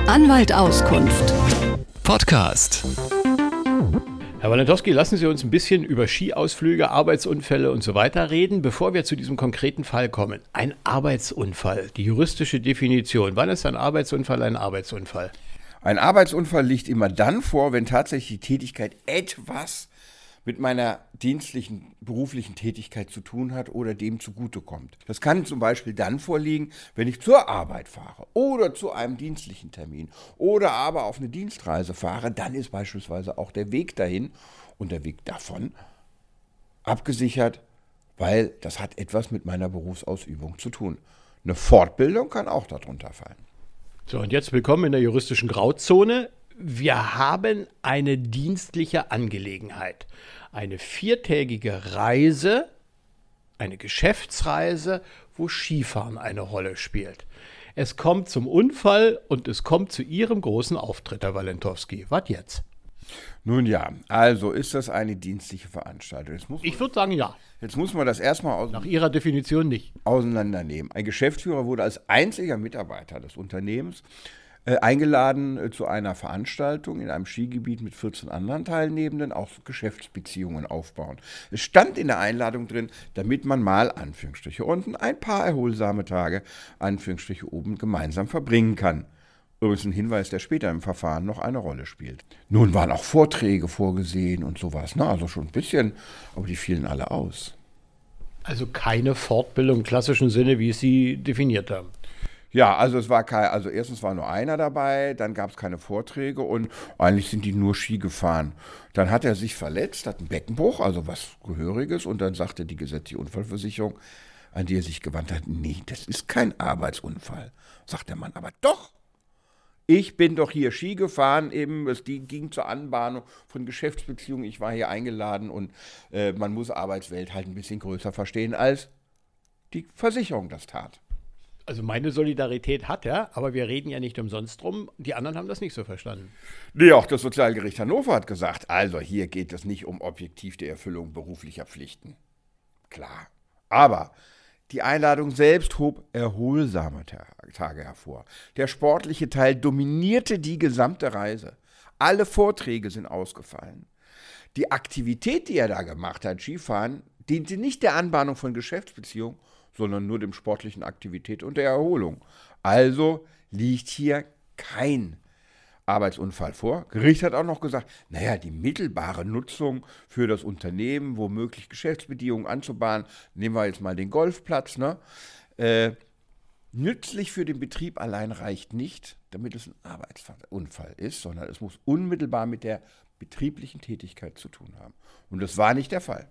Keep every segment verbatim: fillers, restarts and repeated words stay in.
Anwalt Auskunft. Podcast. Herr Walentowski, lassen Sie uns ein bisschen über Skiausflüge, Arbeitsunfälle und so weiter reden, bevor wir zu diesem konkreten Fall kommen. Ein Arbeitsunfall, die juristische Definition. Wann ist ein Arbeitsunfall ein Arbeitsunfall? Ein Arbeitsunfall liegt immer dann vor, wenn tatsächlich die Tätigkeit etwas mit meiner dienstlichen, beruflichen Tätigkeit zu tun hat oder dem zugutekommt. Das kann zum Beispiel dann vorliegen, wenn ich zur Arbeit fahre oder zu einem dienstlichen Termin oder aber auf eine Dienstreise fahre, dann ist beispielsweise auch der Weg dahin und der Weg davon abgesichert, weil das hat etwas mit meiner Berufsausübung zu tun. Eine Fortbildung kann auch darunter fallen. So, und jetzt willkommen in der juristischen Grauzone. Wir haben eine dienstliche Angelegenheit, eine viertägige Reise, eine Geschäftsreise, wo Skifahren eine Rolle spielt. Es kommt zum Unfall und es kommt zu Ihrem großen Auftritt, Herr Walentowski. Was jetzt? Nun ja, also ist das eine dienstliche Veranstaltung. Jetzt muss man, Ich würde sagen, ja. Jetzt muss man das erstmal aus, Nach Ihrer Definition nicht. auseinandernehmen. Ein Geschäftsführer wurde als einziger Mitarbeiter des Unternehmens äh, eingeladen äh, zu einer Veranstaltung in einem Skigebiet mit vierzehn anderen Teilnehmenden, auch Geschäftsbeziehungen aufbauen. Es stand in der Einladung drin, damit man mal, Anführungsstriche unten, ein paar erholsame Tage, Anführungsstriche oben, gemeinsam verbringen kann. Übrigens ein Hinweis, der später im Verfahren noch eine Rolle spielt. Nun waren auch Vorträge vorgesehen und sowas, ne? Also schon ein bisschen, aber die fielen alle aus. Also keine Fortbildung im klassischen Sinne, wie es Sie definiert haben. Ja, also es war kein, also erstens war nur einer dabei, dann gab es keine Vorträge und eigentlich sind die nur Ski gefahren. Dann hat er sich verletzt, hat einen Beckenbruch, also was Gehöriges, und dann sagte die gesetzliche Unfallversicherung, an die er sich gewandt hat, nee, das ist kein Arbeitsunfall. Sagt der Mann, aber doch. Ich bin doch hier Ski gefahren, eben, es ging zur Anbahnung von Geschäftsbeziehungen, ich war hier eingeladen und äh, man muss Arbeitswelt halt ein bisschen größer verstehen, als die Versicherung das tat. Also meine Solidarität hat er, aber wir reden ja nicht umsonst drum. Die anderen haben das nicht so verstanden. Nee, auch das Sozialgericht Hannover hat gesagt, also hier geht es nicht um objektiv die Erfüllung beruflicher Pflichten. Klar, aber die Einladung selbst hob erholsame Tage hervor. Der sportliche Teil dominierte die gesamte Reise. Alle Vorträge sind ausgefallen. Die Aktivität, die er da gemacht hat, Skifahren, diente nicht der Anbahnung von Geschäftsbeziehungen, sondern nur dem sportlichen Aktivität und der Erholung. Also liegt hier kein Arbeitsunfall vor. Gericht hat auch noch gesagt, naja, die mittelbare Nutzung für das Unternehmen, womöglich Geschäftsbedingungen anzubahnen, nehmen wir jetzt mal den Golfplatz, ne? Äh, nützlich für den Betrieb allein reicht nicht, damit es ein Arbeitsunfall ist, sondern es muss unmittelbar mit der betrieblichen Tätigkeit zu tun haben. Und das war nicht der Fall.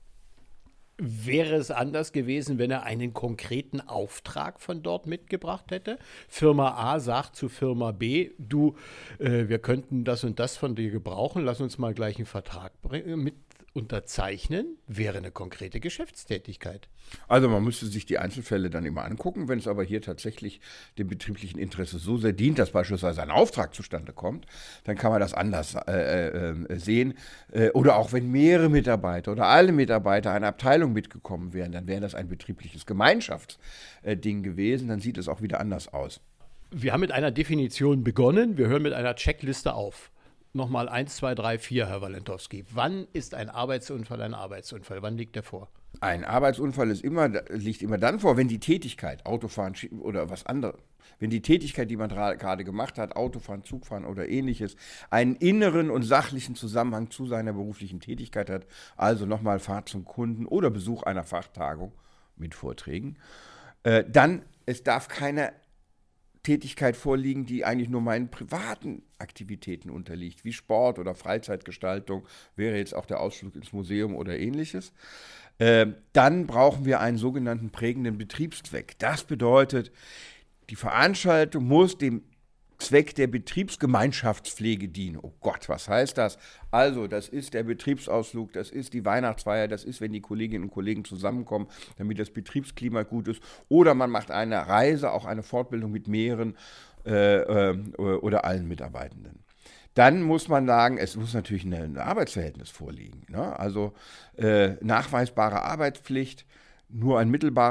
Wäre es anders gewesen, wenn er einen konkreten Auftrag von dort mitgebracht hätte? Firma A sagt zu Firma B, du, äh, wir könnten das und das von dir gebrauchen, lass uns mal gleich einen Vertrag bringen, mit unterzeichnen, wäre eine konkrete Geschäftstätigkeit. Also man müsste sich die Einzelfälle dann immer angucken. Wenn es aber hier tatsächlich dem betrieblichen Interesse so sehr dient, dass beispielsweise ein Auftrag zustande kommt, dann kann man das anders äh, äh, sehen. Äh, oder auch wenn mehrere Mitarbeiter oder alle Mitarbeiter einer Abteilung mitgekommen wären, dann wäre das ein betriebliches Gemeinschaftsding gewesen. Dann sieht es auch wieder anders aus. Wir haben mit einer Definition begonnen, wir hören mit einer Checkliste auf. Nochmal eins, zwei, drei, vier, Herr Walentowski. Wann ist ein Arbeitsunfall ein Arbeitsunfall? Wann liegt der vor? Ein Arbeitsunfall ist immer, liegt immer dann vor, wenn die Tätigkeit, Autofahren oder was anderes, wenn die Tätigkeit, die man gerade gemacht hat, Autofahren, Zugfahren oder ähnliches, einen inneren und sachlichen Zusammenhang zu seiner beruflichen Tätigkeit hat, also nochmal Fahrt zum Kunden oder Besuch einer Fachtagung mit Vorträgen, äh, dann, es darf keine Tätigkeit vorliegen, die eigentlich nur meinen privaten Aktivitäten unterliegt, wie Sport oder Freizeitgestaltung, wäre jetzt auch der Ausflug ins Museum oder ähnliches. Äh, dann brauchen wir einen sogenannten prägenden Betriebszweck. Das bedeutet, die Veranstaltung muss dem Zweck der Betriebsgemeinschaftspflege dienen. Oh Gott, was heißt das? Also, das ist der Betriebsausflug, das ist die Weihnachtsfeier, das ist, wenn die Kolleginnen und Kollegen zusammenkommen, damit das Betriebsklima gut ist. Oder man macht eine Reise, auch eine Fortbildung mit mehreren äh, äh, oder allen Mitarbeitenden. Dann muss man sagen, es muss natürlich ein, ein Arbeitsverhältnis vorliegen, ne? Also äh, nachweisbare Arbeitspflicht, nur ein mittelbarer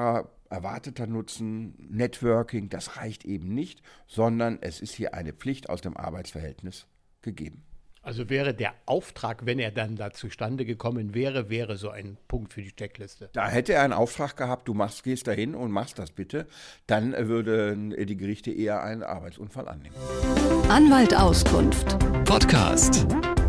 erwarteter Nutzen, Networking, das reicht eben nicht, sondern es ist hier eine Pflicht aus dem Arbeitsverhältnis gegeben. Also wäre der Auftrag, wenn er dann da zustande gekommen wäre, wäre so ein Punkt für die Checkliste. Da hätte er einen Auftrag gehabt, du machst, gehst dahin und machst das bitte, dann würden die Gerichte eher einen Arbeitsunfall annehmen. Anwalt Auskunft. Podcast.